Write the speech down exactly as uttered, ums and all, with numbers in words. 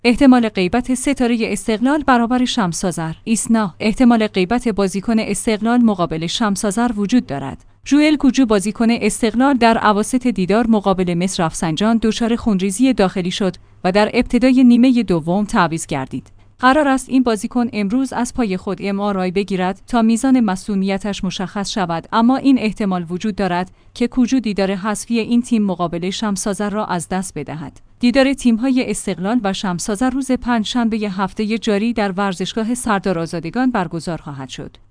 احتمال غیبت ستاره استقلال برابر شمس آذر. ایسنا: احتمال غیبت بازیکن استقلال مقابل شمس آذر وجود دارد. جوئل کوجو بازیکن استقلال در اواسط دیدار مقابل مس رفسنجان دچار خونریزی داخلی شد و در ابتدای نیمه دوم تعویض گردید. قرار است این بازیکن امروز از پای خود ام آر آی بگیرد تا میزان مسئولیتش مشخص شود، اما این احتمال وجود دارد که کوجو دیدار حذفی این تیم مقابل شمس آذر را از دست بدهد. دیدار تیم‌های استقلال و شمس آذر روز پنجشنبه هفته جاری در ورزشگاه سردار آزادگان برگزار خواهد شد.